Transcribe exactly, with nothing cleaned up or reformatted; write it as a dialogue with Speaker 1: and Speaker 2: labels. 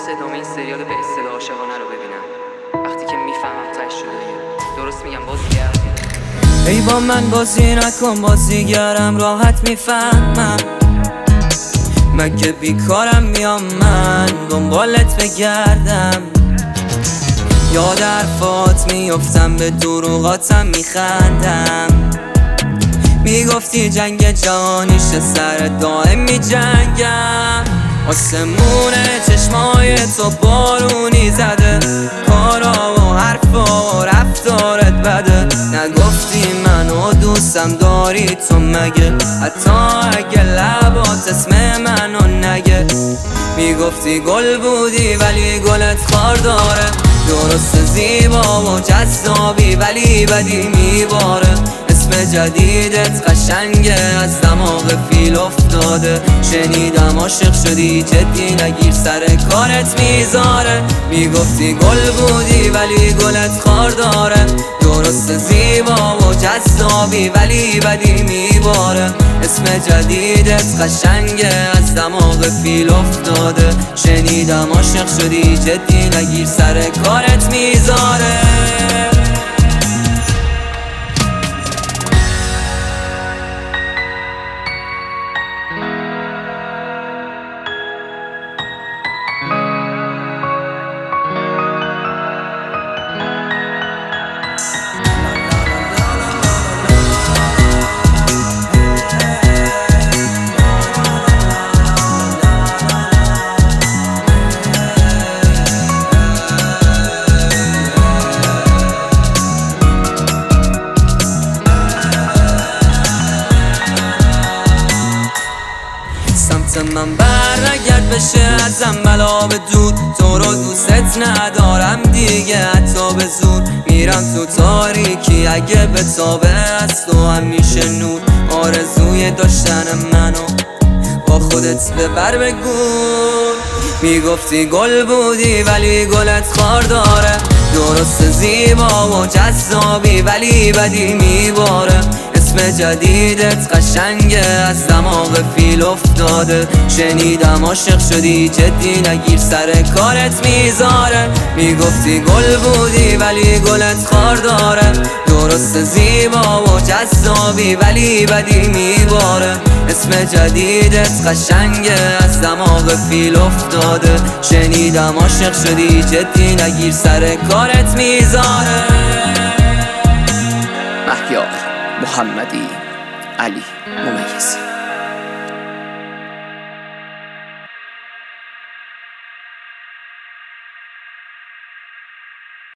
Speaker 1: واسه ادامه این سریال به اصطلاح عاشقانه رو ببینم. وقتی که میفهمم تش شده، درست میگم بازیگر.
Speaker 2: ای با من بازی نکن، بازیگرم راحت میفهمم. مگه بیکارم میام من دنبالت بگردم؟ یاد حرفات میفتم، به دروغاتم میخندم. میگفتی جنگ جهانیشه، سر دائم میجنگم. آسمون چشمای تو بارونی زده، کارا و حرفا و رفتارت بده. نگفتی منو دوستم داری تو مگه؟ حتی اگه لبات اسم منو نگه. میگفتی گل بودی ولی گلت خار داره، درست زیبا و جذابی ولی بدی میباره. اسم جدیدت قشنگه، از دماغ فیل افتاده. شنیدم عاشق شدی، جدی نگیر سر کارت میذاره. میگفتی گل بودی ولی گلت خار داره، درست زیبا و جذابی ولی بدی میباره. اسم جدیدت قشنگه، از دماغ فیل افتاده. شنیدم عاشق شدی، جدی نگیر سر کارت میذاره. من برنگرد بشه ازم بلا به دور. تو رو دوست ندارم دیگه حتی به زور. میرم تو تاریکی اگه به تابه از تو همیشه نور. آرزوی داشتن منو با خودت ببر بگو. میگفتی گل بودی ولی گلت خار داره، درست زیبا و جذابی ولی بدی میباره. اسم جدیدت قشنگه، از دماغ فیل افتاده. شنیدم عاشق شدی، جدی نگیر سر کارت میذاره. میگفتی گل بودی ولی گلت خار داره، درست زیبا و جذابی ولی بدی میباره. اسم جدیدت قشنگه، از دماغ فیل افتاده. شنیدم عاشق شدی، جدی نگیر سر کارت میذاره.
Speaker 1: مهیار محمدی، علی ممیزی.